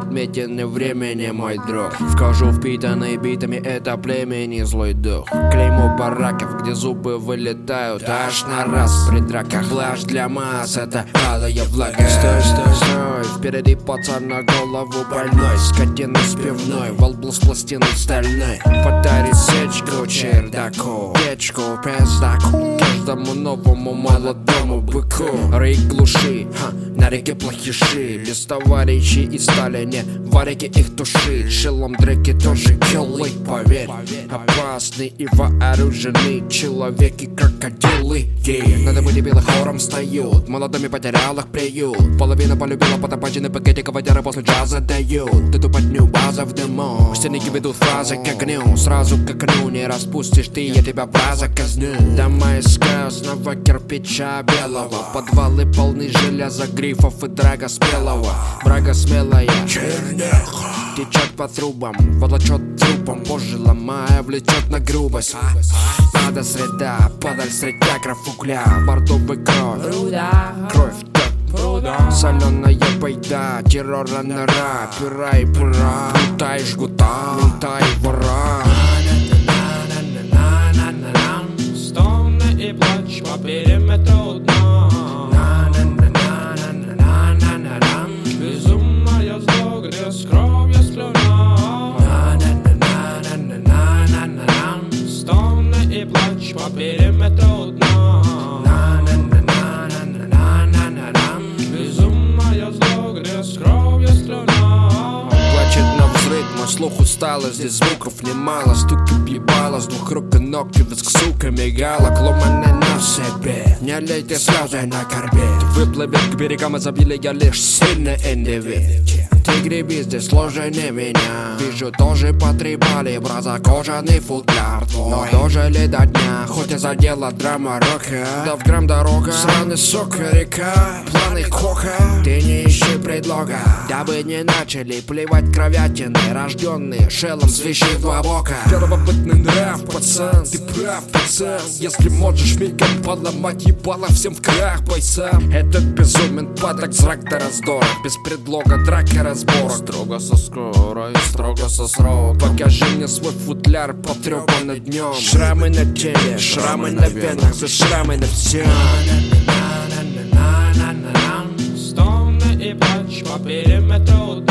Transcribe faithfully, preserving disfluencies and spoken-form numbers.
отметины времени, мой друг. Вхожу впитанный битами, это племени злой дух. Клеймо бараков, где зубы вылетают аж на раз при драках. Плащ для масс, это алая влага. Стой, стой, стой, впереди пацан на голову больной. Скотина с пивной, волбл с пластиной стальной. Подари сечку чердаку, печку пиздаку, каждому новому молодому быку. Рейк глуши, ха, на реке плохиши. Без товарищей и стали не варики их туши. Шилом дреки тоже киллы, поверь. Опасны и вооружены человеки крокодилы, yeah. Надо быть белых хором встают, молодыми потерял их приют. Половина полюбила потопаченный пакетик, водяры после джаза дают. Эту подню база в дыму, стенники ведут фразы к огню. Сразу к окну не распустишь ты, я тебя в раза казню. Дома из красного кирпича белого, подвалы полны железа, грифов и драга спелого. Брага смелая черняха течет по трубам, волочет трупом, позже ломая, влечет на грубость. Надо среда, подаль средь акров угля, бордовый кровь, кровь так, соленая байда, террора нора, пера и пора, мента и жгута, мента и вора. Стоны и плач по периметру дна. Безумное зло, где с кровью слюна. Стоны и плач по периметру дна. Безумное зло, где с кровью слюна. Плачет на взрыв, мой слух устала, здесь звуков немало. Стуки въебала, с двух рук и ног, и виск, сука, мигала. Ломаный на себе, не лейте слезы на корбе. Выплывет к берегам изобилия лишь сильный индивид. Ты греби здесь сложнее меня. Вижу, тоже потребали браза кожаный футляр твой. Но дожили до дня, хоть и задела драма рока. Да в грамм дорога, сраный сок река, планы кока. Ты не ищи предлога, дабы не начали плевать кровятины, рожденные шелом с вещей в два бока. Первобытный нрав, пацан, ты прав, пацан. Если можешь мигом поломать ебало всем в крах бойцам. Этот безумен падок, зрак до раздора, без предлога драка разбора. Строго со скорой, строго со сроком. Покажи мне свой футляр, потрепанный днем. Шрамы на теле, шрамы на венах, за шрамы на всем. Стоны и плач по периметру